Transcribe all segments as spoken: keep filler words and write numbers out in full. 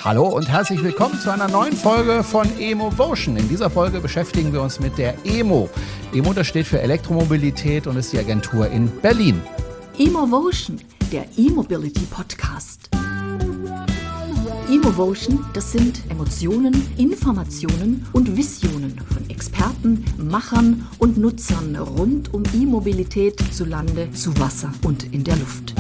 Hallo und herzlich willkommen zu einer neuen Folge von Emovotion. In dieser Folge beschäftigen wir uns mit der E M O. E M O, das steht für Elektromobilität und ist die Agentur in Berlin. Emovotion, der E-Mobility Podcast. Emovotion, das sind Emotionen, Informationen und Visionen von Experten, Machern und Nutzern rund um E-Mobilität zu Lande, zu Wasser und in der Luft.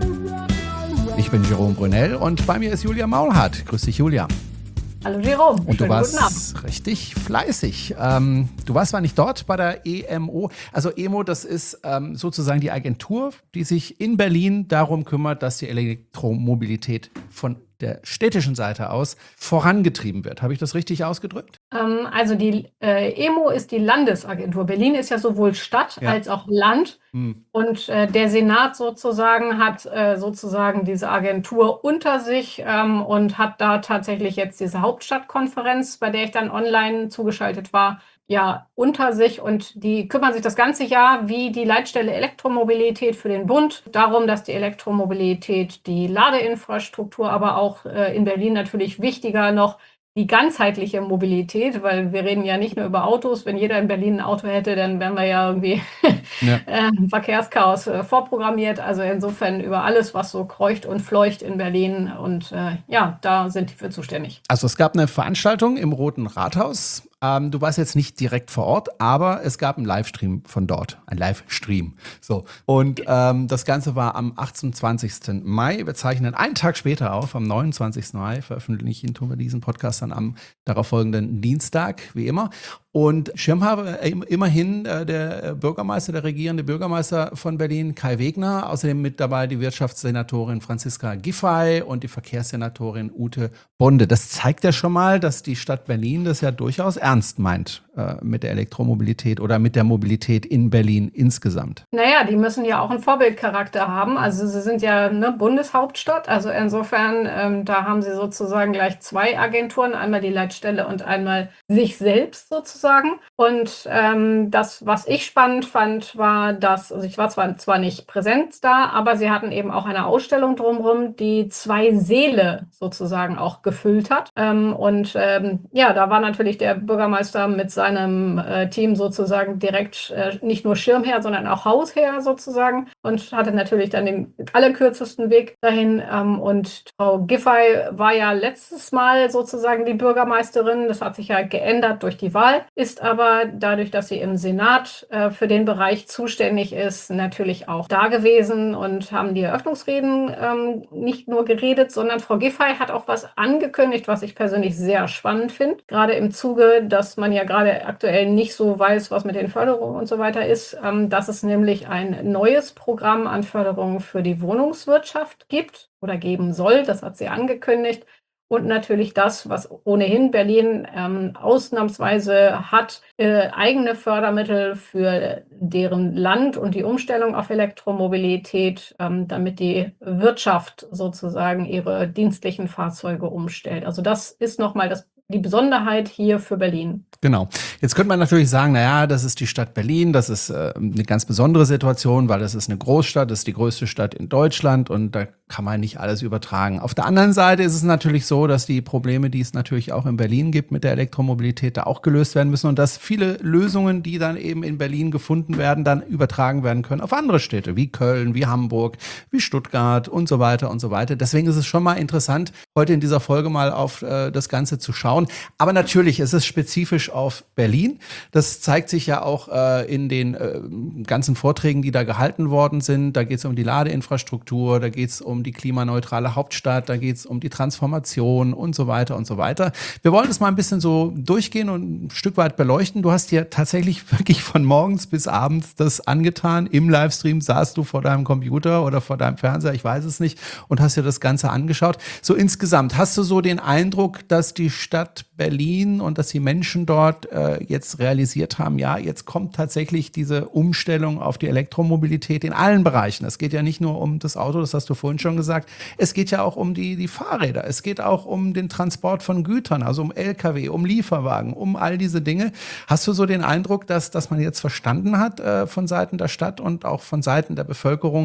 Ich bin Jerome Brunel und bei mir ist Julia Maulhardt. Grüß dich, Julia. Hallo Jerome, und du schönen warst guten Abend. Richtig fleißig. Ähm, du warst zwar nicht dort bei der E M O, also E M O, das ist ähm, sozusagen die Agentur, die sich in Berlin darum kümmert, dass die Elektromobilität von der städtischen Seite aus vorangetrieben wird. Habe ich das richtig ausgedrückt? Ähm, also die äh, E M O ist die Landesagentur. Berlin ist ja sowohl Stadt Ja. als auch Land. Hm. Und äh, der Senat sozusagen hat äh, sozusagen diese Agentur unter sich ähm, und hat da tatsächlich jetzt diese Hauptstadtkonferenz, bei der ich dann online zugeschaltet war, ja, unter sich, und die kümmern sich das ganze Jahr wie die Leitstelle Elektromobilität für den Bund darum, dass die Elektromobilität, die Ladeinfrastruktur, aber auch äh, in Berlin natürlich wichtiger noch die ganzheitliche Mobilität, weil wir reden ja nicht nur über Autos. Wenn jeder in Berlin ein Auto hätte, dann wären wir ja irgendwie Ja. äh, Verkehrschaos äh, vorprogrammiert. Also insofern über alles, was so kreucht und fleucht in Berlin, und äh, ja, da sind die für zuständig. Also es gab eine Veranstaltung im Roten Rathaus. Ähm, du warst jetzt nicht direkt vor Ort, aber es gab einen Livestream von dort, ein Livestream. So. Und ähm, das Ganze war am achtundzwanzigsten Mai. Wir zeichnen einen Tag später auf, am neunundzwanzigsten Mai veröffentlichen tun wir diesen Podcast dann am darauffolgenden Dienstag, wie immer. Und Schirmherr äh, immerhin äh, der Bürgermeister, der regierende Bürgermeister von Berlin, Kai Wegner. Außerdem mit dabei die Wirtschaftssenatorin Franziska Giffey und die Verkehrssenatorin Ute Bonde. Das zeigt ja schon mal, dass die Stadt Berlin das ja durchaus ernst meint äh, mit der Elektromobilität oder mit der Mobilität in Berlin insgesamt. Naja, die müssen ja auch einen Vorbildcharakter haben. Also sie sind ja eine Bundeshauptstadt. Also insofern, ähm, da haben sie sozusagen gleich zwei Agenturen, einmal die Leitstelle und einmal sich selbst sozusagen. Und ähm, das, was ich spannend fand, war, dass, also ich war zwar, zwar nicht präsent da, aber sie hatten eben auch eine Ausstellung drumherum, die zwei Säle sozusagen auch gefüllt hat. Ähm, und ähm, ja, da war natürlich der Bürgermeister mit seinem äh, Team sozusagen direkt äh, nicht nur Schirmherr, sondern auch Hausherr sozusagen, und hatte natürlich dann den allerkürzesten Weg dahin. Ähm, und Frau Giffey war ja letztes Mal sozusagen die Bürgermeisterin. Das hat sich ja geändert durch die Wahl, ist aber dadurch, dass sie im Senat äh, für den Bereich zuständig ist, natürlich auch da gewesen und haben die Eröffnungsreden ähm, nicht nur geredet, sondern Frau Giffey hat auch was angekündigt, was ich persönlich sehr spannend finde. Gerade im Zuge, dass man ja gerade aktuell nicht so weiß, was mit den Förderungen und so weiter ist, ähm, dass es nämlich ein neues Programm an Förderungen für die Wohnungswirtschaft gibt oder geben soll. Das hat sie angekündigt. Und natürlich das, was ohnehin Berlin ähm, ausnahmsweise hat, äh, eigene Fördermittel für deren Land und die Umstellung auf Elektromobilität, ähm, damit die Wirtschaft sozusagen ihre dienstlichen Fahrzeuge umstellt. Also das ist nochmal das die Besonderheit hier für Berlin. Genau. Jetzt könnte man natürlich sagen, naja, das ist die Stadt Berlin, das ist äh, eine ganz besondere Situation, weil das ist eine Großstadt, das ist die größte Stadt in Deutschland und da kann man nicht alles übertragen. Auf der anderen Seite ist es natürlich so, dass die Probleme, die es natürlich auch in Berlin gibt mit der Elektromobilität, da auch gelöst werden müssen und dass viele Lösungen, die dann eben in Berlin gefunden werden, dann übertragen werden können auf andere Städte, wie Köln, wie Hamburg, wie Stuttgart und so weiter und so weiter. Deswegen ist es schon mal interessant, heute in dieser Folge mal auf äh, das Ganze zu schauen. Aber natürlich ist es spezifisch auf Berlin. Das zeigt sich ja auch äh, in den äh, ganzen Vorträgen, die da gehalten worden sind. Da geht es um die Ladeinfrastruktur, da geht es um die klimaneutrale Hauptstadt, da geht es um die Transformation und so weiter und so weiter. Wir wollen das mal ein bisschen so durchgehen und ein Stück weit beleuchten. Du hast dir tatsächlich wirklich von morgens bis abends das angetan. Im Livestream saßt du vor deinem Computer oder vor deinem Fernseher, ich weiß es nicht, und hast dir das Ganze angeschaut. So insgesamt, hast du so den Eindruck, dass die Stadt Berlin und dass die Menschen dort äh, jetzt realisiert haben, ja, jetzt kommt tatsächlich diese Umstellung auf die Elektromobilität in allen Bereichen. Es geht ja nicht nur um das Auto, das hast du vorhin schon gesagt, es geht ja auch um die, die Fahrräder, es geht auch um den Transport von Gütern, also um L K W, um Lieferwagen, um all diese Dinge. Hast du so den Eindruck, dass, dass man jetzt verstanden hat äh, von Seiten der Stadt und auch von Seiten der Bevölkerung,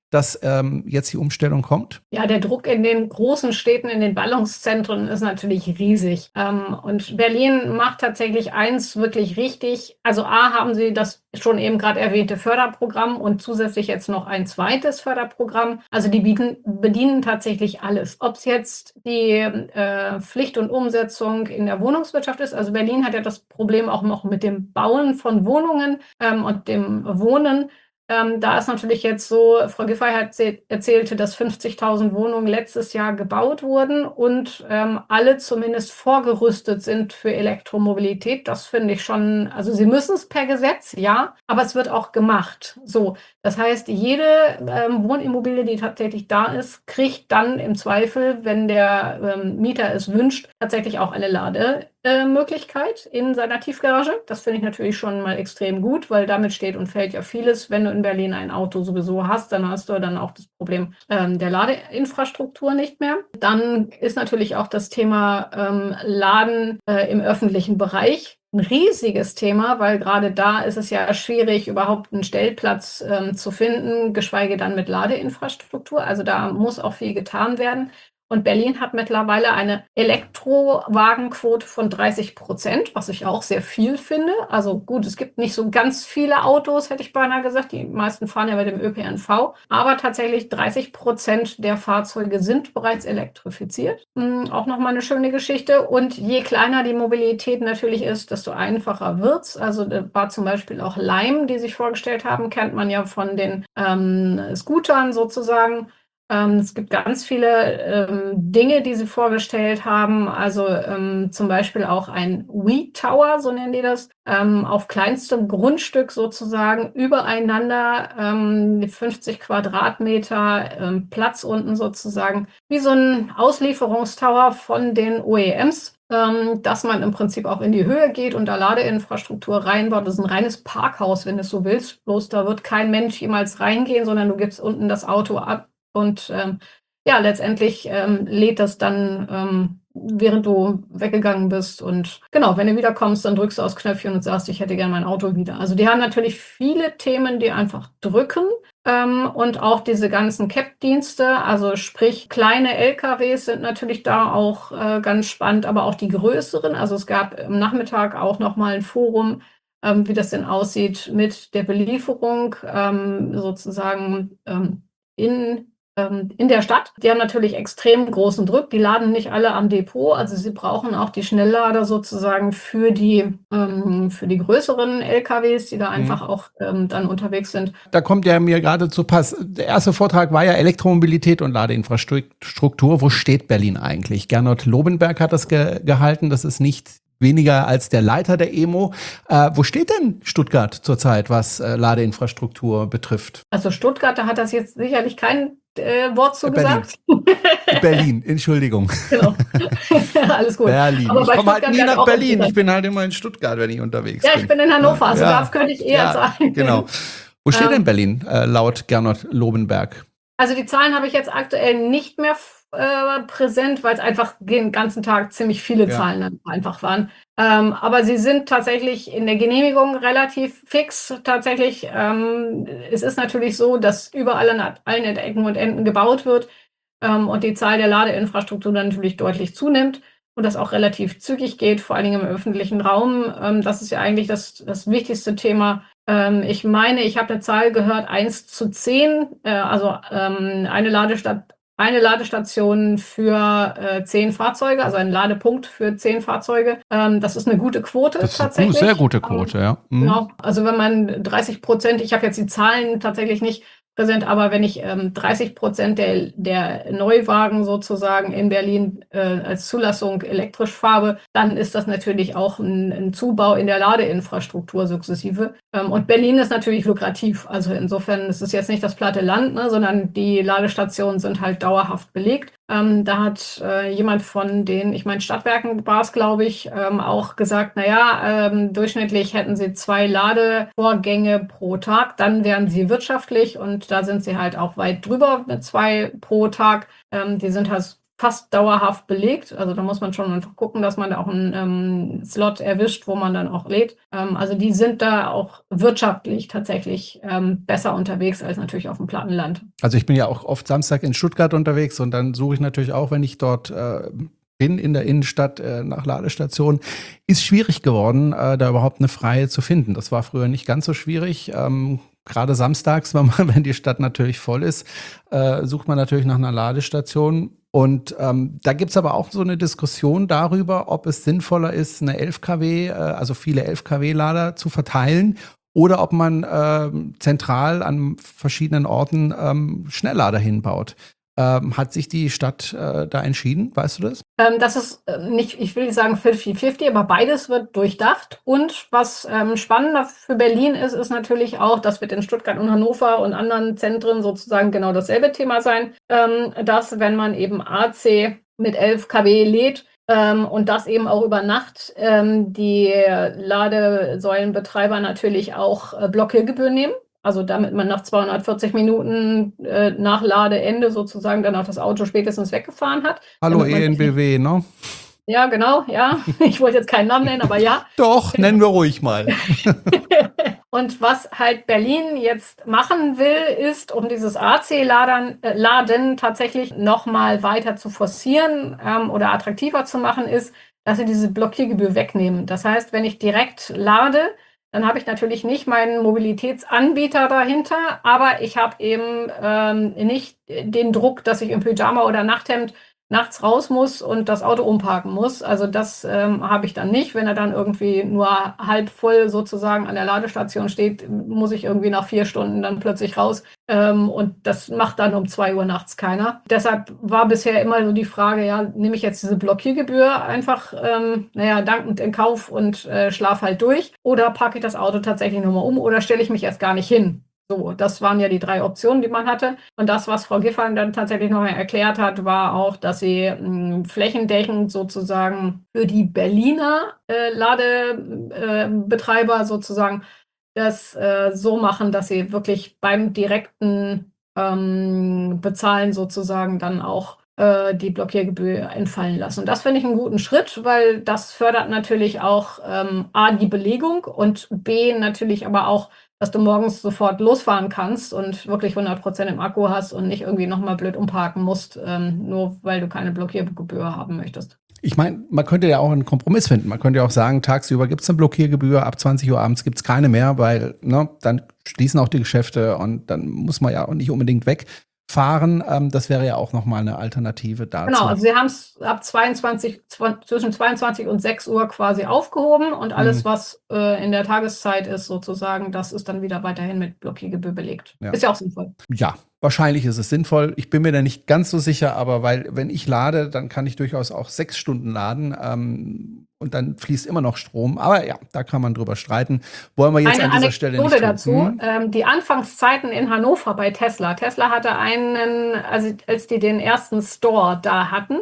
dass ähm, jetzt die Umstellung kommt? Ja, der Druck in den großen Städten, in den Ballungszentren ist natürlich riesig. Ähm, und Berlin macht tatsächlich eins wirklich richtig. Also A, haben sie das schon eben gerade erwähnte Förderprogramm und zusätzlich jetzt noch ein zweites Förderprogramm. Also die bieten, bedienen tatsächlich alles. Ob es jetzt die äh, Pflicht und Umsetzung in der Wohnungswirtschaft ist. Also Berlin hat ja das Problem auch noch mit dem Bauen von Wohnungen ähm, und dem Wohnen. Ähm, da ist natürlich jetzt so, Frau Giffey hat erzählte, dass fünfzigtausend Wohnungen letztes Jahr gebaut wurden und ähm, alle zumindest vorgerüstet sind für Elektromobilität. Das finde ich schon, also sie müssen es per Gesetz, ja, aber es wird auch gemacht. So, das heißt, jede ähm, Wohnimmobilie, die tatsächlich da ist, kriegt dann im Zweifel, wenn der ähm, Mieter es wünscht, tatsächlich auch eine Lademöglichkeit in seiner Tiefgarage. Das finde ich natürlich schon mal extrem gut, weil damit steht und fällt ja vieles. Wenn du in Berlin ein Auto sowieso hast, dann hast du dann auch das Problem ähm, der Ladeinfrastruktur nicht mehr. Dann ist natürlich auch das Thema ähm, Laden äh, im öffentlichen Bereich ein riesiges Thema, weil gerade da ist es ja schwierig, überhaupt einen Stellplatz ähm, zu finden, geschweige dann mit Ladeinfrastruktur. Also da muss auch viel getan werden. Und Berlin hat mittlerweile eine Elektrowagenquote von dreißig Prozent, was ich auch sehr viel finde. Also gut, es gibt nicht so ganz viele Autos, hätte ich beinahe gesagt. Die meisten fahren ja mit dem Ö P N V. Aber tatsächlich dreißig Prozent der Fahrzeuge sind bereits elektrifiziert. Hm, auch nochmal eine schöne Geschichte. Und je kleiner die Mobilität natürlich ist, desto einfacher wird's. Also da war zum Beispiel auch Lime, die sich vorgestellt haben, kennt man ja von den ähm, Scootern sozusagen. Ähm, es gibt ganz viele ähm, Dinge, die sie vorgestellt haben. Also ähm, zum Beispiel auch ein We-Tower, so nennen die das, ähm, auf kleinstem Grundstück sozusagen übereinander, ähm, fünfzig Quadratmeter ähm, Platz unten sozusagen, wie so ein Auslieferungstower von den O E Ms. Ähm, dass man im Prinzip auch in die Höhe geht und da Ladeinfrastruktur reinbaut. Das ist ein reines Parkhaus, wenn du es so willst. Bloß da wird kein Mensch jemals reingehen, sondern du gibst unten das Auto ab. Und ähm, ja, letztendlich ähm, lädt das dann, ähm, während du weggegangen bist. Und genau, wenn du wiederkommst, dann drückst du aufs Knöpfchen und sagst, ich hätte gerne mein Auto wieder. Also die haben natürlich viele Themen, die einfach drücken. Ähm, und auch diese ganzen C A P-Dienste, also sprich kleine L K Ws sind natürlich da auch äh, ganz spannend, aber auch die größeren. Also es gab am Nachmittag auch nochmal ein Forum, ähm, wie das denn aussieht mit der Belieferung ähm, sozusagen ähm, in in der Stadt. Die haben natürlich extrem großen Druck. Die laden nicht alle am Depot. Also sie brauchen auch die Schnelllader sozusagen für die, ähm, für die größeren L K Ws, die da einfach mhm. auch ähm, dann unterwegs sind. Da kommt ja mir gerade zu Pass. Der erste Vortrag war ja Elektromobilität und Ladeinfrastruktur. Wo steht Berlin eigentlich? Gernot Lobenberg hat das ge- gehalten. Das ist nicht weniger als der Leiter der E M O. Äh, wo steht denn Stuttgart zurzeit, was äh, Ladeinfrastruktur betrifft? Also Stuttgart, da hat das jetzt sicherlich kein äh, Wort zu Berlin. gesagt. Berlin, Entschuldigung. Genau. Alles gut. Berlin. Aber ich komme halt nie nach Berlin. Ich bin halt immer in Stuttgart, wenn ich unterwegs ja, bin. Ja, ich bin in Hannover, also ja. da könnte ich eher ja, sagen. Genau. Wo steht ähm, denn Berlin, äh, laut Gernot Lobenberg? Also die Zahlen habe ich jetzt aktuell nicht mehr äh, präsent, weil es einfach den ganzen Tag ziemlich viele ja. Zahlen einfach waren. Ähm, aber sie sind tatsächlich in der Genehmigung relativ fix. Tatsächlich, ähm, es ist natürlich so, dass überall an allen Ecken und Enden gebaut wird ähm, und die Zahl der Ladeinfrastruktur dann natürlich deutlich zunimmt und das auch relativ zügig geht, vor allen Dingen im öffentlichen Raum. Ähm, das ist ja eigentlich das, das wichtigste Thema. Ähm, ich meine, ich habe eine Zahl gehört, eins zu zehn, äh, also ähm, eine Ladestadt Eine Ladestation für äh, zehn Fahrzeuge, also ein Ladepunkt für zehn Fahrzeuge. Ähm, das ist eine gute Quote das ist tatsächlich. Eine sehr gute Quote, ähm, ja. Mhm. Genau. Also wenn man dreißig Prozent, ich habe jetzt die Zahlen tatsächlich nicht präsent, aber wenn ich ähm, dreißig Prozent der, der Neuwagen sozusagen in Berlin äh, als Zulassung elektrisch fahre, dann ist das natürlich auch ein, ein Zubau in der Ladeinfrastruktur sukzessive. Ähm, und Berlin ist natürlich lukrativ. Also insofern ist es jetzt nicht das platte Land, ne, sondern die Ladestationen sind halt dauerhaft belegt. Ähm, da hat äh, jemand von den, ich meine Stadtwerken war es, glaube ich, ähm, auch gesagt, naja, ähm, durchschnittlich hätten sie zwei Ladevorgänge pro Tag, dann wären sie wirtschaftlich und da sind sie halt auch weit drüber mit zwei pro Tag. Ähm, die sind halt fast dauerhaft belegt. Also da muss man schon einfach gucken, dass man da auch einen ähm, Slot erwischt, wo man dann auch lädt. Ähm, also die sind da auch wirtschaftlich tatsächlich ähm, besser unterwegs als natürlich auf dem Plattenland. Also ich bin ja auch oft Samstag in Stuttgart unterwegs und dann suche ich natürlich auch, wenn ich dort äh, bin in der Innenstadt äh, nach Ladestationen. Ist schwierig geworden, äh, da überhaupt eine freie zu finden. Das war früher nicht ganz so schwierig. Ähm, Gerade samstags, wenn, man, wenn die Stadt natürlich voll ist, äh, sucht man natürlich nach einer Ladestation. Und ähm, da gibt's aber auch so eine Diskussion darüber, ob es sinnvoller ist, eine elf Kilowatt, äh, also viele elf Kilowatt-Lader zu verteilen oder ob man äh, zentral an verschiedenen Orten ähm, Schnelllader hinbaut. Ähm, hat sich die Stadt äh, da entschieden? Weißt du das? Ähm, das ist äh, nicht, ich will nicht sagen fünfzig fünfzig, aber beides wird durchdacht. Und was ähm, spannender für Berlin ist, ist natürlich auch, das wird in Stuttgart und Hannover und anderen Zentren sozusagen genau dasselbe Thema sein, ähm, dass wenn man eben A C mit elf Kilowatt lädt, ähm, und das eben auch über Nacht, ähm, die Ladesäulenbetreiber natürlich auch äh, Blockiergebühren nehmen. Also damit man nach zweihundertvierzig Minuten äh, nach Ladeende sozusagen dann auch das Auto spätestens weggefahren hat. Hallo Damit man E N B W, ne? Ja, genau, ja. Ich wollte jetzt keinen Namen nennen, aber ja. Doch, nennen wir ruhig mal. Und was halt Berlin jetzt machen will, ist, um dieses A C-Laden äh, Laden tatsächlich nochmal weiter zu forcieren ähm, oder attraktiver zu machen, ist, dass sie diese Blockiergebühr wegnehmen. Das heißt, wenn ich direkt lade, dann habe ich natürlich nicht meinen Mobilitätsanbieter dahinter, aber ich habe eben ähm, nicht den Druck, dass ich im Pyjama oder Nachthemd nachts raus muss und das Auto umparken muss. Also das ähm, habe ich dann nicht. Wenn er dann irgendwie nur halb voll sozusagen an der Ladestation steht, muss ich irgendwie nach vier Stunden dann plötzlich raus. Ähm, und das macht dann um zwei Uhr nachts keiner. Deshalb war bisher immer so die Frage, ja, nehme ich jetzt diese Blockiergebühr einfach, ähm, naja, dankend in Kauf und äh, schlaf halt durch? Oder parke ich das Auto tatsächlich nochmal um oder stelle ich mich erst gar nicht hin? So, das waren ja die drei Optionen, die man hatte. Und das, was Frau Giffey dann tatsächlich noch erklärt hat, war auch, dass sie mh, flächendeckend sozusagen für die Berliner äh, Ladebetreiber äh, sozusagen das äh, so machen, dass sie wirklich beim direkten ähm, Bezahlen sozusagen dann auch äh, die Blockiergebühr entfallen lassen. Und das finde ich einen guten Schritt, weil das fördert natürlich auch ähm, A, die Belegung und B, natürlich aber auch, dass du morgens sofort losfahren kannst und wirklich hundert Prozent im Akku hast und nicht irgendwie nochmal blöd umparken musst, ähm, nur weil du keine Blockiergebühr haben möchtest. Ich meine, man könnte ja auch einen Kompromiss finden. Man könnte ja auch sagen, tagsüber gibt es eine Blockiergebühr, ab zwanzig Uhr abends gibt es keine mehr, weil ne, dann schließen auch die Geschäfte und dann muss man ja auch nicht unbedingt wegfahren. Ähm, das wäre ja auch nochmal eine Alternative dazu. Genau, also sie haben es ab zweiundzwanzig, zwischen zweiundzwanzig und sechs Uhr quasi aufgehoben und alles, mhm. was äh, in der Tageszeit ist sozusagen, das ist dann wieder weiterhin mit Blockiergebühr belegt. Ja. Ist ja auch sinnvoll. Ja, wahrscheinlich ist es sinnvoll. Ich bin mir da nicht ganz so sicher, aber weil, wenn ich lade, dann kann ich durchaus auch sechs Stunden laden ähm, und dann fließt immer noch Strom. Aber ja, da kann man drüber streiten. Wollen wir jetzt Eine an dieser Stelle nicht Anekdote dazu. Hm? Ähm, die Anfangszeiten in Hannover bei Tesla. Tesla hatte einen, also als die den ersten Store da hatten,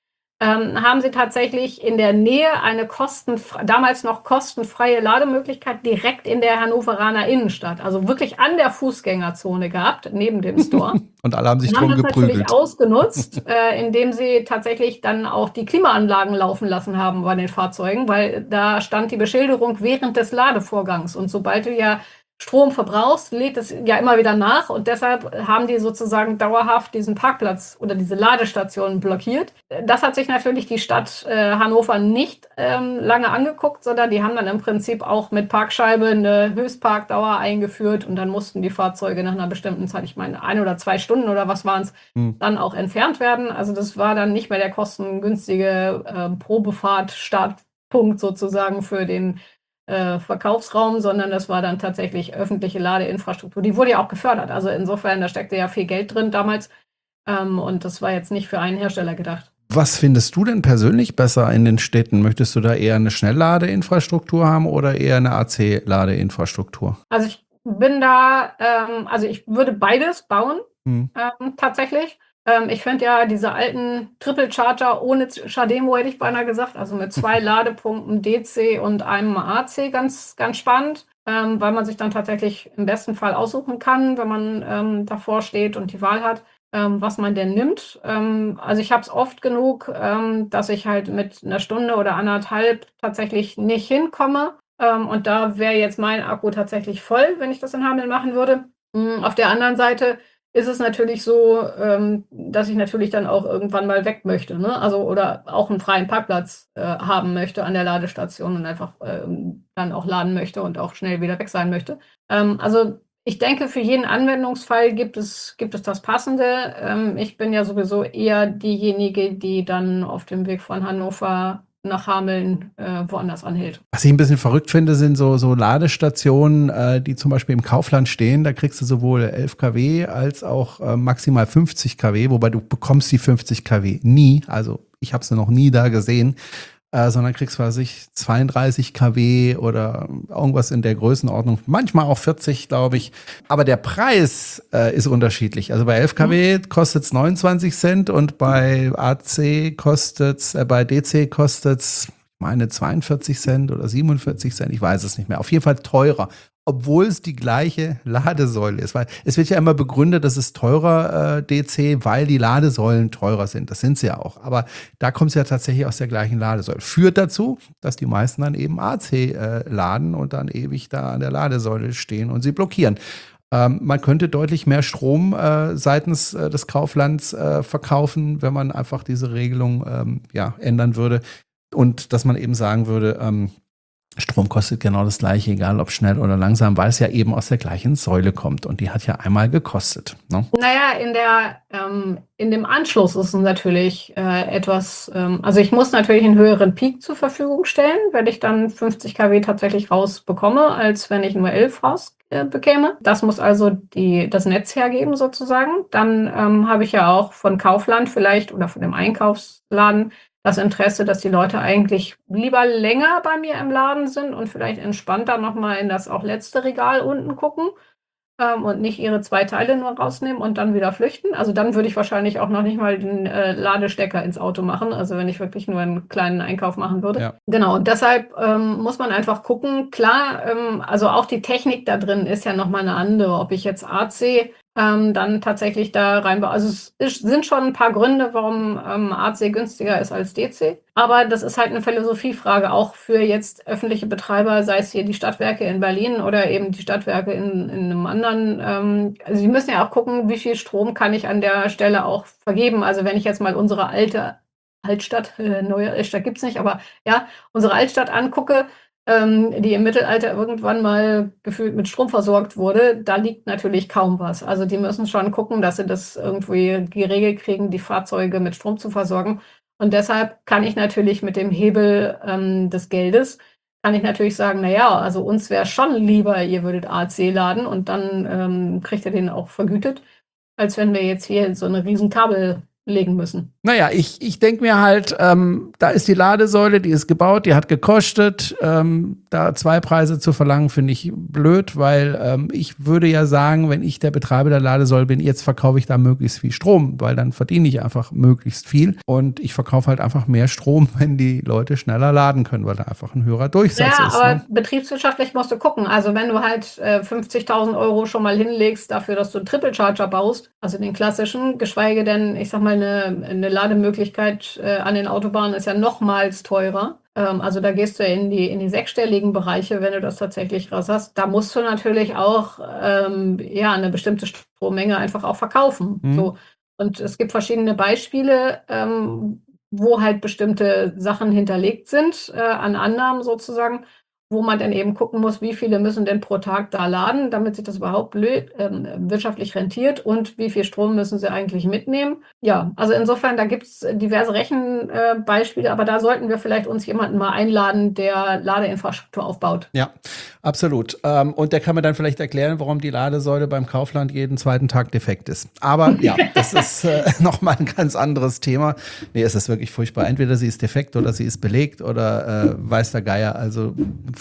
ähm, haben sie tatsächlich in der Nähe eine kostenfreie, damals noch kostenfreie Lademöglichkeit direkt in der Hannoveraner Innenstadt, also wirklich an der Fußgängerzone gehabt, neben dem Store. Und alle haben sich und drum haben das geprügelt. natürlich ausgenutzt, äh, indem sie tatsächlich dann auch die Klimaanlagen laufen lassen haben bei den Fahrzeugen, weil da stand die Beschilderung während des Ladevorgangs. Und sobald du ja Strom verbrauchst, lädt es ja immer wieder nach und deshalb haben die sozusagen dauerhaft diesen Parkplatz oder diese Ladestation blockiert. Das hat sich natürlich die Stadt äh, Hannover nicht ähm, lange angeguckt, sondern die haben dann im Prinzip auch mit Parkscheibe eine Höchstparkdauer eingeführt und dann mussten die Fahrzeuge nach einer bestimmten Zeit, ich meine ein oder zwei Stunden oder was waren es, hm. dann auch entfernt werden. Also das war dann nicht mehr der kostengünstige äh, Probefahrt-Startpunkt sozusagen für den Äh, Verkaufsraum, sondern das war dann tatsächlich öffentliche Ladeinfrastruktur. Die wurde ja auch gefördert. Also insofern, da steckte ja viel Geld drin damals. Ähm, und das war jetzt nicht für einen Hersteller gedacht. Was findest du denn persönlich besser in den Städten? Möchtest du da eher eine Schnellladeinfrastruktur haben oder eher eine A C-Ladeinfrastruktur? Also ich bin da, ähm, also ich würde beides bauen, hm. ähm, tatsächlich. Ähm, ich finde ja diese alten Triple Charger ohne CHAdeMO, hätte ich beinahe gesagt, also mit zwei Ladepumpen D C und einem A C ganz, ganz spannend, ähm, weil man sich dann tatsächlich im besten Fall aussuchen kann, wenn man ähm, davor steht und die Wahl hat. ähm, was man denn nimmt. Ähm, also ich habe es oft genug, ähm, dass ich halt mit einer Stunde oder anderthalb tatsächlich nicht hinkomme. Ähm, und da wäre jetzt mein Akku tatsächlich voll, wenn ich das in Hameln machen würde. Hm, auf der anderen Seite ist es natürlich so, ähm, dass ich natürlich dann auch irgendwann mal weg möchte, ne? Also oder auch einen freien Parkplatz, äh, haben möchte an der Ladestation und einfach, ähm, dann auch laden möchte und auch schnell wieder weg sein möchte. Ähm, also, ich denke, für jeden Anwendungsfall gibt es gibt es das Passende. Ähm, ich bin ja sowieso eher diejenige, die dann auf dem Weg von Hannover nach Hameln, äh, woanders anhält. Was ich ein bisschen verrückt finde, sind so, so Ladestationen, äh, die zum Beispiel im Kaufland stehen. Da kriegst du sowohl elf Kilowatt als auch äh, maximal fünfzig Kilowatt, wobei du bekommst die fünfzig Kilowatt nie. Also ich habe sie noch nie da gesehen. Äh, sondern kriegst, weiß ich, zweiunddreißig Kilowatt oder irgendwas in der Größenordnung. Manchmal auch vierzig, glaube ich. Aber der Preis äh, ist unterschiedlich. Also bei elf Kilowatt kostet es neunundzwanzig Cent und bei A C kostet's, äh, bei D C kostet's, ich meine, zweiundvierzig Cent oder siebenundvierzig Cent. Ich weiß es nicht mehr. Auf jeden Fall teurer. Obwohl es die gleiche Ladesäule ist. Weil es wird ja immer begründet, das ist teurer äh, D C, weil die Ladesäulen teurer sind. Das sind sie ja auch. Aber da kommt es ja tatsächlich aus der gleichen Ladesäule. Führt dazu, dass die meisten dann eben A C äh, laden und dann ewig da an der Ladesäule stehen und sie blockieren. Ähm, man könnte deutlich mehr Strom äh, seitens äh, des Kauflands äh, verkaufen, wenn man einfach diese Regelung ähm, ja, ändern würde. Und dass man eben sagen würde, ähm, Strom kostet genau das Gleiche, egal ob schnell oder langsam, weil es ja eben aus der gleichen Säule kommt. Und die hat ja einmal gekostet. Ne? Naja, in der, ähm, in dem Anschluss ist es natürlich äh, etwas, ähm, also ich muss natürlich einen höheren Peak zur Verfügung stellen, wenn ich dann fünfzig Kilowatt tatsächlich rausbekomme, als wenn ich nur elf raus äh, bekäme. Das muss also die, das Netz hergeben sozusagen. Dann ähm, habe ich ja auch von Kaufland vielleicht oder von dem Einkaufsladen das Interesse, dass die Leute eigentlich lieber länger bei mir im Laden sind und vielleicht entspannter nochmal in das auch letzte Regal unten gucken ähm, und nicht ihre zwei Teile nur rausnehmen und dann wieder flüchten. Also dann würde ich wahrscheinlich auch noch nicht mal den äh, Ladestecker ins Auto machen, also wenn ich wirklich nur einen kleinen Einkauf machen würde. Ja. Genau, und deshalb ähm, muss man einfach gucken, klar, ähm, also auch die Technik da drin ist ja nochmal eine andere, ob ich jetzt A C Ähm, dann tatsächlich da reinbaue. Also es ist, sind schon ein paar Gründe, warum ähm, A C günstiger ist als D C. Aber das ist halt eine Philosophiefrage, auch für jetzt öffentliche Betreiber, sei es hier die Stadtwerke in Berlin oder eben die Stadtwerke in, in einem anderen. Ähm, also die müssen ja auch gucken, wie viel Strom kann ich an der Stelle auch vergeben. Also wenn ich jetzt mal unsere alte Altstadt, äh, neue Altstadt gibt's nicht, aber ja, unsere Altstadt angucke, die im Mittelalter irgendwann mal gefühlt mit Strom versorgt wurde, da liegt natürlich kaum was. Also die müssen schon gucken, dass sie das irgendwie geregelt kriegen, die Fahrzeuge mit Strom zu versorgen. Und deshalb kann ich natürlich mit dem Hebel ähm, des Geldes, kann ich natürlich sagen, na ja, also uns wäre schon lieber, ihr würdet A C laden und dann ähm, kriegt ihr den auch vergütet, als wenn wir jetzt hier so eine riesen Kabel legen müssen. Naja, ich, ich denke mir halt, ähm, da ist die Ladesäule, die ist gebaut, die hat gekostet. Ähm, da zwei Preise zu verlangen, finde ich blöd, weil ähm, ich würde ja sagen, wenn ich der Betreiber der Ladesäule bin, jetzt verkaufe ich da möglichst viel Strom, weil dann verdiene ich einfach möglichst viel. Und ich verkaufe halt einfach mehr Strom, wenn die Leute schneller laden können, weil da einfach ein höherer Durchsatz ja, ist. Aber ne? betriebswirtschaftlich musst du gucken. Also wenn du halt äh, fünfzigtausend Euro schon mal hinlegst dafür, dass du einen Triple Charger baust, also den klassischen, geschweige denn, ich sag mal, eine, eine Lademöglichkeit äh, an den Autobahnen ist ja nochmals teurer. Ähm, also da gehst du in die, in die sechsstelligen Bereiche, wenn du das tatsächlich raus hast. Da musst du natürlich auch ähm, ja, eine bestimmte Strommenge einfach auch verkaufen. Mhm. So. Und es gibt verschiedene Beispiele, ähm, wo halt bestimmte Sachen hinterlegt sind, äh, an Annahmen sozusagen, wo man dann eben gucken muss, wie viele müssen denn pro Tag da laden, damit sich das überhaupt blöd, ähm, wirtschaftlich rentiert und wie viel Strom müssen sie eigentlich mitnehmen. Ja, also insofern, da gibt es diverse Rechenbeispiele, äh, aber da sollten wir vielleicht uns jemanden mal einladen, der Ladeinfrastruktur aufbaut. Ja, absolut. Ähm, und der kann mir dann vielleicht erklären, warum die Ladesäule beim Kaufland jeden zweiten Tag defekt ist. Aber ja, das ist äh, nochmal ein ganz anderes Thema. Nee, es ist wirklich furchtbar. Entweder sie ist defekt oder sie ist belegt oder äh, weiß der Geier. Also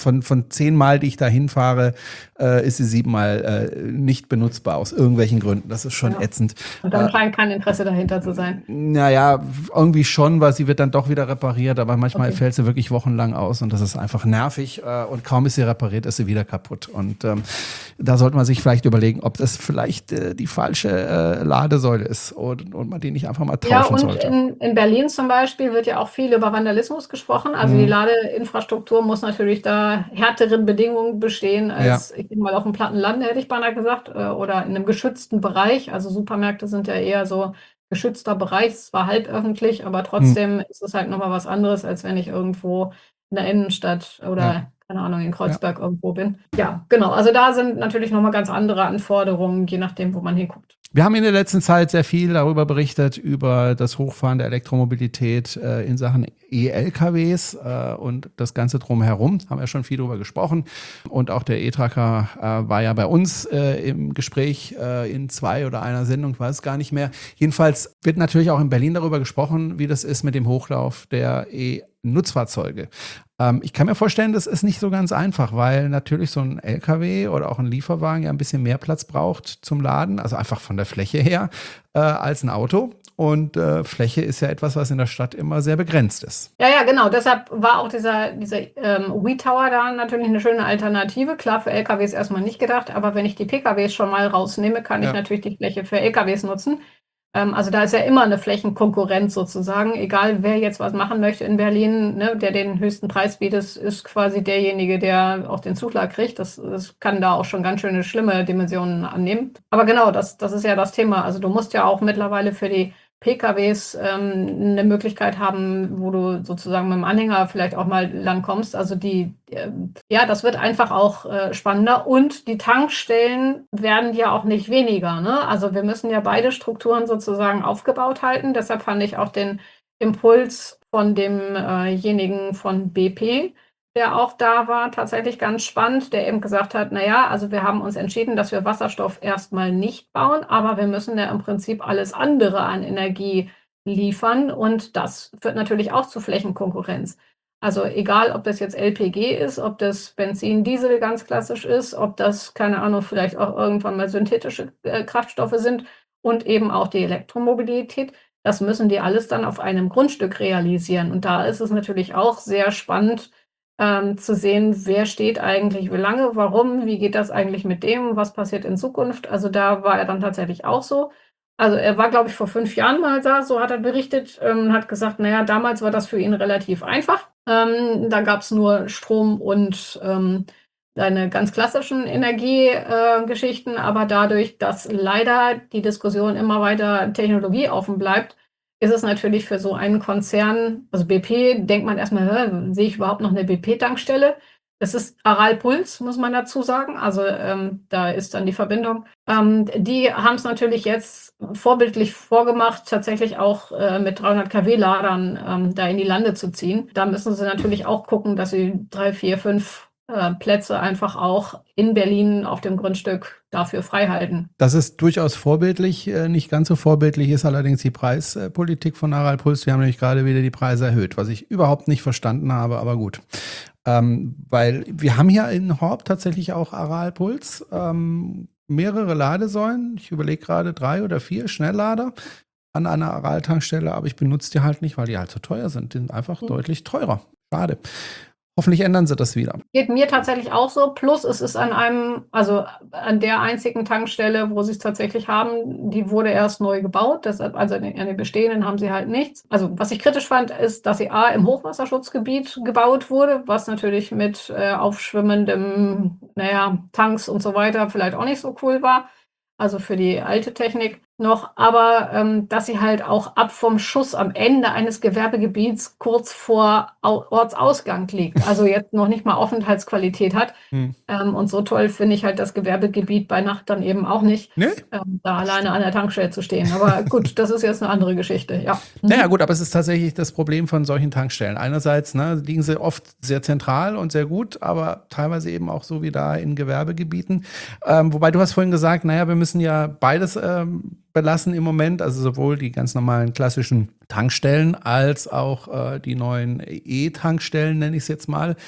von, von zehn Mal, die ich da hinfahre, äh, ist sie siebenmal äh, nicht benutzbar aus irgendwelchen Gründen. Das ist schon Ja. ätzend. Und dann Äh, scheint kein Interesse dahinter zu sein. Naja, irgendwie schon, weil sie wird dann doch wieder repariert, aber manchmal Okay. fällt sie wirklich wochenlang aus und das ist einfach nervig äh, und kaum ist sie repariert, ist sie wieder kaputt. Und ähm, da sollte man sich vielleicht überlegen, ob das vielleicht äh, die falsche äh, Ladesäule ist und, und man die nicht einfach mal tauschen Ja, und sollte. in, in Berlin zum Beispiel wird ja auch viel über Vandalismus gesprochen. Also die Mhm. Ladeinfrastruktur muss natürlich da härteren Bedingungen bestehen als, ich sag mal, auf dem platten Land, hätte ich beinahe gesagt, äh, oder in einem geschützten Bereich. Also Supermärkte sind ja eher so geschützter Bereich, zwar halböffentlich, aber Mhm. trotzdem ist es halt nochmal was anderes, als wenn ich irgendwo in der Innenstadt oder, Ja. keine Ahnung, in Kreuzberg irgendwo bin. Ja, genau. Also da sind natürlich nochmal ganz andere Anforderungen, je nachdem, wo man hinguckt. Wir haben in der letzten Zeit sehr viel darüber berichtet, über das Hochfahren der Elektromobilität äh, in Sachen E-L K Ws äh, und das Ganze drumherum. Haben wir schon viel darüber gesprochen. Und auch der E-Tracker äh, war ja bei uns äh, im Gespräch äh, in zwei oder einer Sendung, ich weiß es gar nicht mehr. Jedenfalls wird natürlich auch in Berlin darüber gesprochen, wie das ist mit dem Hochlauf der E-Nutzfahrzeuge. Ähm, ich kann mir vorstellen, das ist nicht so ganz einfach, weil natürlich so ein L K W oder auch ein Lieferwagen ja ein bisschen mehr Platz braucht zum Laden, also einfach von der Fläche her, äh, als ein Auto. Und äh, Fläche ist ja etwas, was in der Stadt immer sehr begrenzt ist. Ja, ja, genau. Deshalb war auch dieser, dieser ähm, WeTower da natürlich eine schöne Alternative. Klar, für L K Ws erstmal nicht gedacht, aber wenn ich die P K Ws schon mal rausnehme, kann Ja. ich natürlich die Fläche für L K Ws nutzen. Ähm, also da ist ja immer eine Flächenkonkurrenz sozusagen. Egal, wer jetzt was machen möchte in Berlin, ne, der den höchsten Preis bietet, ist quasi derjenige, der auch den Zuschlag kriegt. Das, das kann da auch schon ganz schöne schlimme Dimensionen annehmen. Aber genau, das, das ist ja das Thema. Also du musst ja auch mittlerweile für die P K Ws ähm, eine Möglichkeit haben, wo du sozusagen mit dem Anhänger vielleicht auch mal lang kommst. Also die, ähm, ja, das wird einfach auch äh, spannender. Und die Tankstellen werden ja auch nicht weniger, ne? Also wir müssen ja beide Strukturen sozusagen aufgebaut halten. Deshalb fand ich auch den Impuls von demjenigen von B P, der auch da war, tatsächlich ganz spannend, der eben gesagt hat, naja, also wir haben uns entschieden, dass wir Wasserstoff erstmal nicht bauen, aber wir müssen ja im Prinzip alles andere an Energie liefern und das führt natürlich auch zu Flächenkonkurrenz. Also egal, ob das jetzt L P G ist, ob das Benzin, Diesel ganz klassisch ist, ob das, keine Ahnung, vielleicht auch irgendwann mal synthetische äh, Kraftstoffe sind und eben auch die Elektromobilität. Das müssen die alles dann auf einem Grundstück realisieren. Und da ist es natürlich auch sehr spannend, ähm, zu sehen, wer steht eigentlich wie lange, warum, wie geht das eigentlich mit dem, was passiert in Zukunft. Also da war er dann tatsächlich auch so. Also er war, glaube ich, vor fünf Jahren mal da, so hat er berichtet, ähm, hat gesagt, naja, damals war das für ihn relativ einfach. Ähm, da gab es nur Strom und ähm, seine ganz klassischen Energiegeschichten, äh, aber dadurch, dass leider die Diskussion immer weiter technologieoffen bleibt, ist es natürlich für so einen Konzern, also B P, denkt man erstmal, hä, sehe ich überhaupt noch eine B P-Tankstelle? Das ist Aral Puls, muss man dazu sagen. Also ähm, da ist dann die Verbindung. Ähm, die haben es natürlich jetzt vorbildlich vorgemacht, tatsächlich auch äh, mit dreihundert Kilowatt Ladern ähm, da in die Lande zu ziehen. Da müssen sie natürlich auch gucken, dass sie drei, vier, fünf äh, Plätze einfach auch in Berlin auf dem Grundstück dafür frei halten. Das ist durchaus vorbildlich. Äh, Nicht ganz so vorbildlich ist allerdings die Preispolitik von Aral Puls. Die haben nämlich gerade wieder die Preise erhöht, was ich überhaupt nicht verstanden habe, aber gut. Ähm, weil wir haben hier in Horb tatsächlich auch Aral Puls, ähm, mehrere Ladesäulen. Ich überlege gerade drei oder vier Schnelllader an einer Aral-Tankstelle, aber ich benutze die halt nicht, weil die halt so teuer sind. Die sind einfach Mhm. deutlich teurer. Schade. Hoffentlich ändern sie das wieder. Geht mir tatsächlich auch so. Plus es ist an einem, also an der einzigen Tankstelle, wo sie es tatsächlich haben, die wurde erst neu gebaut. Deshalb, also an den, an den bestehenden haben sie halt nichts. Also was ich kritisch fand, ist, dass sie A im Hochwasserschutzgebiet gebaut wurde, was natürlich mit äh, aufschwimmendem, naja, Tanks und so weiter vielleicht auch nicht so cool war. Also für die alte Technik noch, aber ähm, dass sie halt auch ab vom Schuss am Ende eines Gewerbegebiets kurz vor Au- Ortsausgang liegt. Also jetzt noch nicht mal Aufenthaltsqualität hat. Hm. Ähm, und so toll finde ich halt das Gewerbegebiet bei Nacht dann eben auch nicht, Ne? ähm, da alleine an der Tankstelle zu stehen. Aber gut, das ist jetzt eine andere Geschichte, ja. Mhm. Naja, gut, aber es ist tatsächlich das Problem von solchen Tankstellen. Einerseits ne, liegen sie oft sehr zentral und sehr gut, aber teilweise eben auch so wie da in Gewerbegebieten. Ähm, wobei du hast vorhin gesagt, naja, wir müssen ja beides ähm, belassen im Moment, also sowohl die ganz normalen klassischen Tankstellen als auch äh, die neuen E-Tankstellen, nenne ich es jetzt mal.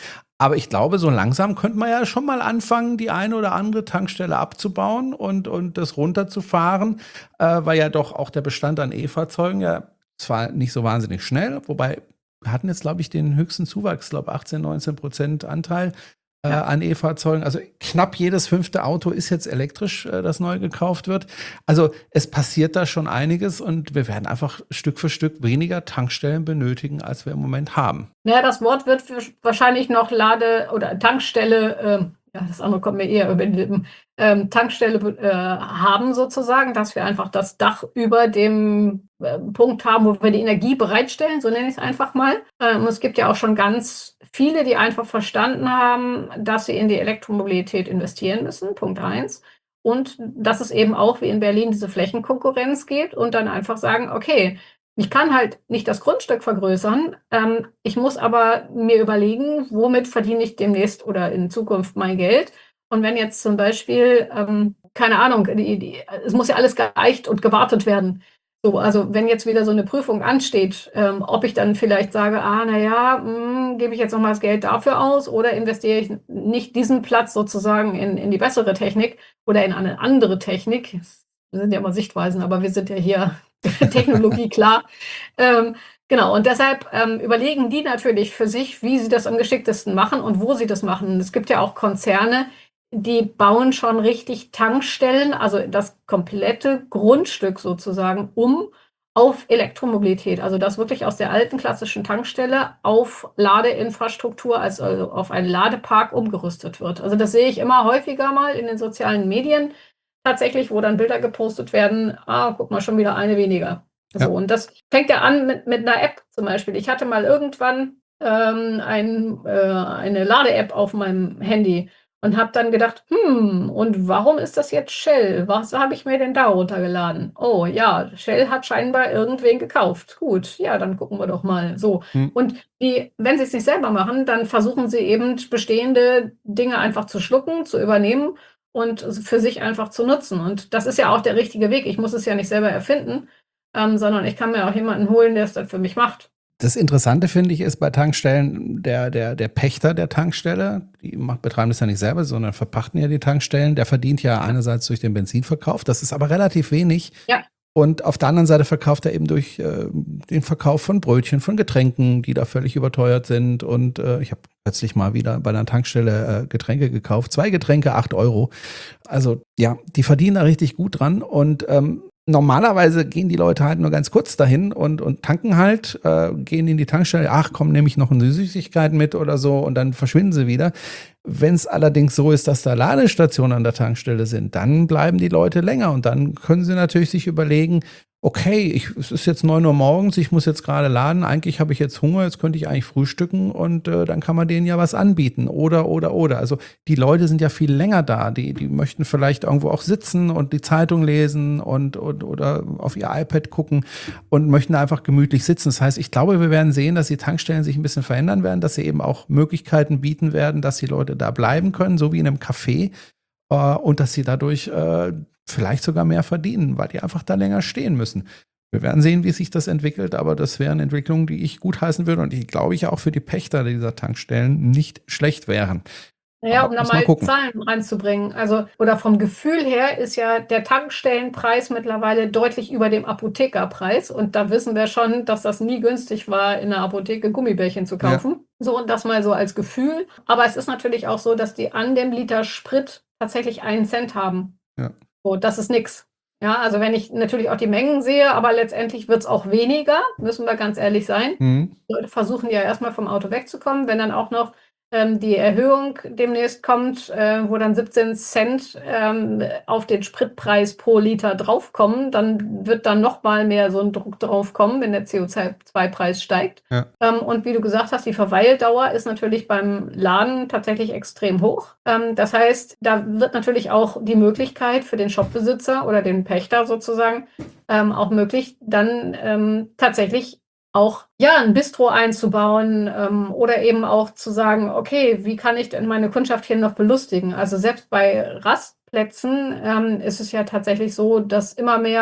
Aber ich glaube, so langsam könnte man ja schon mal anfangen, die eine oder andere Tankstelle abzubauen und, und das runterzufahren, äh, weil ja doch auch der Bestand an E-Fahrzeugen ja zwar nicht so wahnsinnig schnell, wobei wir hatten jetzt, glaube ich, den höchsten Zuwachs, glaube achtzehn, neunzehn Prozent Anteil äh, Ja. an E-Fahrzeugen. Also knapp jedes fünfte Auto ist jetzt elektrisch, äh, das neu gekauft wird. Also es passiert da schon einiges und wir werden einfach Stück für Stück weniger Tankstellen benötigen, als wir im Moment haben. Naja, das Wort wird für- wahrscheinlich noch Lade- oder Tankstelle, ähm, ja, das andere kommt mir eher über die Lippen, ähm, Tankstelle äh, haben sozusagen, dass wir einfach das Dach über dem äh, Punkt haben, wo wir die Energie bereitstellen, so nenne ich es einfach mal. Ähm, es gibt ja auch schon ganz viele, die einfach verstanden haben, dass sie in die Elektromobilität investieren müssen, Punkt eins. Und dass es eben auch wie in Berlin diese Flächenkonkurrenz gibt und dann einfach sagen, okay, ich kann halt nicht das Grundstück vergrößern. Ähm, ich muss aber mir überlegen, womit verdiene ich demnächst oder in Zukunft mein Geld. Und wenn jetzt zum Beispiel, ähm, keine Ahnung, die, die, es muss ja alles geeicht und gewartet werden. So, also wenn jetzt wieder so eine Prüfung ansteht, ähm, ob ich dann vielleicht sage, ah, naja, gebe ich jetzt nochmal das Geld dafür aus oder investiere ich nicht diesen Platz sozusagen in, in die bessere Technik oder in eine andere Technik. Das sind ja immer Sichtweisen, aber wir sind ja hier Technologie klar. Ähm, genau, und deshalb ähm, überlegen die natürlich für sich, wie sie das am geschicktesten machen und wo sie das machen. Es gibt ja auch Konzerne, die bauen schon richtig Tankstellen, also das komplette Grundstück sozusagen, um auf Elektromobilität, also das wirklich aus der alten klassischen Tankstelle auf Ladeinfrastruktur, also auf einen Ladepark umgerüstet wird. Also das sehe ich immer häufiger mal in den sozialen Medien tatsächlich, wo dann Bilder gepostet werden, ah, guck mal, schon wieder eine weniger. So, Ja. und das fängt ja an mit, mit einer App zum Beispiel. Ich hatte mal irgendwann ähm, ein, äh, eine Lade-App auf meinem Handy und habe dann gedacht, hm, und warum ist das jetzt Shell? Was habe ich mir denn da runtergeladen? Oh ja, Shell hat scheinbar irgendwen gekauft. Gut, ja, dann gucken wir doch mal. So. Hm. Und die, wenn sie es nicht selber machen, dann versuchen sie eben bestehende Dinge einfach zu schlucken, zu übernehmen und für sich einfach zu nutzen. Und das ist ja auch der richtige Weg. Ich muss es ja nicht selber erfinden, ähm, sondern ich kann mir auch jemanden holen, der es dann für mich macht. Das Interessante finde ich ist bei Tankstellen, der, der, der Pächter der Tankstelle, die macht, betreiben das ja nicht selber, sondern verpachten ja die Tankstellen, der verdient ja einerseits durch den Benzinverkauf, das ist aber relativ wenig. Ja. Und auf der anderen Seite verkauft er eben durch äh, den Verkauf von Brötchen, von Getränken, die da völlig überteuert sind. Und äh, ich habe plötzlich mal wieder bei einer Tankstelle äh, Getränke gekauft. Zwei Getränke, acht Euro. Also ja, die verdienen da richtig gut dran. Und ähm, normalerweise gehen die Leute halt nur ganz kurz dahin und, und tanken halt, äh, gehen in die Tankstelle, ach komm, nehme ich noch eine Süßigkeit mit oder so und dann verschwinden sie wieder. Wenn es allerdings so ist, dass da Ladestationen an der Tankstelle sind, dann bleiben die Leute länger und dann können sie natürlich sich überlegen, okay, ich, es ist jetzt neun Uhr morgens, ich muss jetzt gerade laden, eigentlich habe ich jetzt Hunger, jetzt könnte ich eigentlich frühstücken und äh, dann kann man denen ja was anbieten oder, oder, oder. Also die Leute sind ja viel länger da, die, die möchten vielleicht irgendwo auch sitzen und die Zeitung lesen und, und oder auf ihr iPad gucken und möchten einfach gemütlich sitzen. Das heißt, ich glaube, wir werden sehen, dass die Tankstellen sich ein bisschen verändern werden, dass sie eben auch Möglichkeiten bieten werden, dass die Leute da bleiben können, so wie in einem Café äh, und dass sie dadurch äh, vielleicht sogar mehr verdienen, weil die einfach da länger stehen müssen. Wir werden sehen, wie sich das entwickelt, aber das wären Entwicklungen, die ich gutheißen würde und die, glaube ich, auch für die Pächter dieser Tankstellen nicht schlecht wären. Naja, Aber um da muss man mal gucken. Zahlen reinzubringen. Also, oder vom Gefühl her ist ja der Tankstellenpreis mittlerweile deutlich über dem Apothekerpreis. Und da wissen wir schon, dass das nie günstig war, in der Apotheke Gummibärchen zu kaufen. So, und das mal so als Gefühl. Aber es ist natürlich auch so, dass die an dem Liter Sprit tatsächlich einen Cent haben. Ja. So, das ist nix. Ja, also wenn ich natürlich auch die Mengen sehe, aber letztendlich wird es auch weniger, müssen wir ganz ehrlich sein. Mhm. Die Leute versuchen ja erstmal vom Auto wegzukommen. Wenn dann auch noch ähm, die Erhöhung demnächst kommt, äh, wo dann siebzehn Cent ähm, auf den Spritpreis pro Liter draufkommen, dann wird dann noch mal mehr so ein Druck draufkommen, wenn der C O zwei Preis steigt. Ja. Ähm, und wie du gesagt hast, die Verweildauer ist natürlich beim Laden tatsächlich extrem hoch. Ähm, das heißt, da wird natürlich auch die Möglichkeit für den Shopbesitzer oder den Pächter sozusagen ähm, auch möglich, dann ähm, tatsächlich auch ja ein Bistro einzubauen ähm, oder eben auch zu sagen, okay, wie kann ich denn meine Kundschaft hier noch belustigen? Also selbst bei Rastplätzen ähm, ist es ja tatsächlich so, dass immer mehr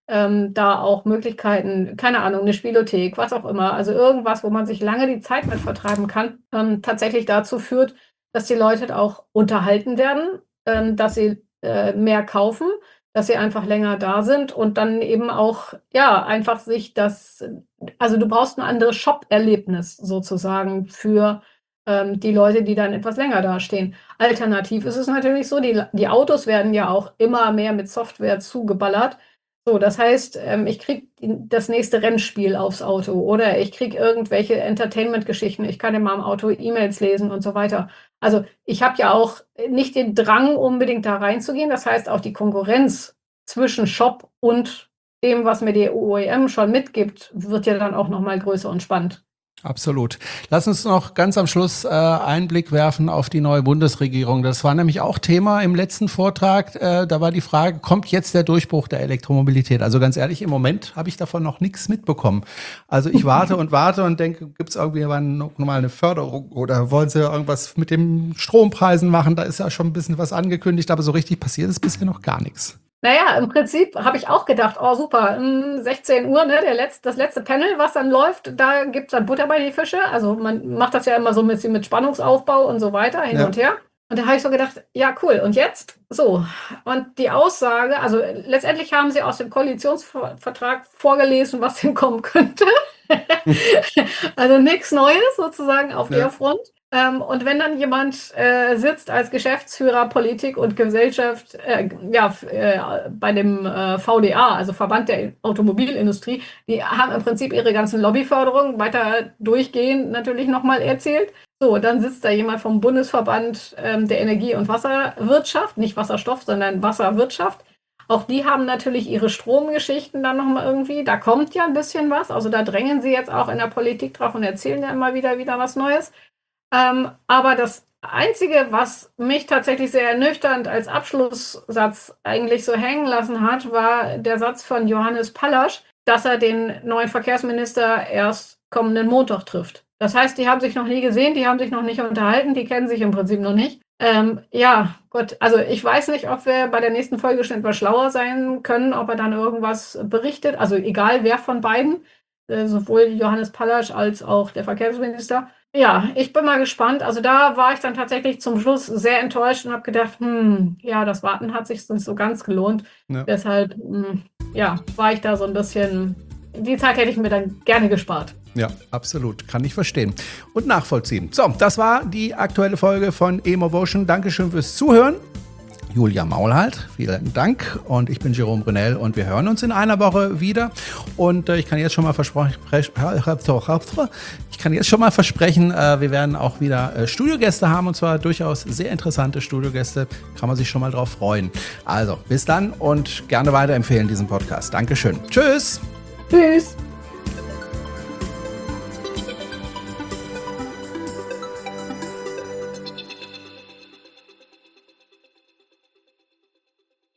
ähm, da auch Möglichkeiten, keine Ahnung, eine Spielothek, was auch immer, also irgendwas, wo man sich lange die Zeit mit vertreiben kann, ähm, tatsächlich dazu führt, dass die Leute auch unterhalten werden, ähm, dass sie, äh, mehr kaufen, dass sie einfach länger da sind und dann eben auch, ja, einfach sich das also, du brauchst 'n anderes Shop-Erlebnis sozusagen für, ähm, die Leute, die dann etwas länger dastehen. Alternativ ist es natürlich so, die die Autos werden ja auch immer mehr mit Software zugeballert. So, das heißt, ähm, ich kriege das nächste Rennspiel aufs Auto oder ich kriege irgendwelche Entertainment-Geschichten. Ich kann in meinem Auto E-Mails lesen und so weiter. Also, ich habe ja auch nicht den Drang, unbedingt da reinzugehen. Das heißt, auch die Konkurrenz zwischen Shop und dem, was mir die O E M schon mitgibt, wird ja dann auch noch mal größer und spannend. Absolut. Lass uns noch ganz am Schluss äh, einen Blick werfen auf die neue Bundesregierung. Das war nämlich auch Thema im letzten Vortrag. Äh, da war die Frage, kommt jetzt der Durchbruch der Elektromobilität? Also ganz ehrlich, im Moment habe ich davon noch nichts mitbekommen. Also ich warte und warte und denke, gibt es irgendwie noch mal eine Förderung oder wollen sie irgendwas mit den Strompreisen machen? Da ist ja schon ein bisschen was angekündigt, aber so richtig passiert ist bisher noch gar nichts. Na ja, im Prinzip habe ich auch gedacht: „Oh super, hm, sechzehn Uhr, ne, der letz das letzte Panel, was dann läuft, da gibt's dann Butter bei die Fische." Also, man macht das ja immer so 'n bisschen mit Spannungsaufbau und so weiter, hin Ja. und her. Und da habe ich so gedacht: „Ja, cool, und jetzt?" So, und die Aussage also, äh, letztendlich haben sie aus dem Koalitionsvertrag vorgelesen, was denn kommen könnte. Also, nix Neues sozusagen auf Ja. der Front. Ähm, und wenn dann jemand, äh, sitzt als Geschäftsführer Politik und Gesellschaft, äh, ja, f äh, bei dem, äh, V D A, also Verband der Automobilindustrie, die haben im Prinzip ihre ganzen Lobbyförderungen weiter durchgehend natürlich noch mal erzählt. So, dann sitzt da jemand vom Bundesverband, ähm, der Energie und Wasserwirtschaft, nicht Wasserstoff, sondern Wasserwirtschaft. Auch die haben natürlich ihre Stromgeschichten dann noch mal irgendwie. Da kommt ja ein bisschen was. Also, da drängen sie jetzt auch in der Politik drauf und erzählen ja immer wieder wieder was Neues. Ähm, aber das Einzige, was mich tatsächlich sehr ernüchternd als Abschlusssatz eigentlich so hängen lassen hat, war der Satz von Johannes Pallasch, dass er den neuen Verkehrsminister erst kommenden Montag trifft. Das heißt, die haben sich noch nie gesehen, die haben sich noch nicht unterhalten, die kennen sich im Prinzip noch nicht. Ähm, ja, Gott, also ich weiß nicht, ob wir bei der nächsten Folge schon etwas schlauer sein können, ob er dann irgendwas berichtet. Also egal wer von beiden, äh, sowohl Johannes Pallasch als auch der Verkehrsminister. Ja, ich bin mal gespannt. Also da war ich dann tatsächlich zum Schluss sehr enttäuscht und habe gedacht, hm, ja, das Warten hat sich nicht so ganz gelohnt. Ja. Deshalb, hm, ja, war ich da so ein bisschen, die Zeit hätte ich mir dann gerne gespart. Ja, absolut. Kann ich verstehen und nachvollziehen. So, das war die aktuelle Folge von E-Movotion. Dankeschön fürs Zuhören. Julia Maulhalt, vielen Dank. Und ich bin Jerome Brunel und wir hören uns in einer Woche wieder. Und äh, ich kann jetzt schon mal versprechen, ich kann jetzt schon mal versprechen, äh, wir werden auch wieder äh, Studiogäste haben und zwar durchaus sehr interessante Studiogäste. Kann man sich schon mal drauf freuen. Also, bis dann und gerne weiterempfehlen diesen Podcast. Dankeschön. Tschüss. Tschüss.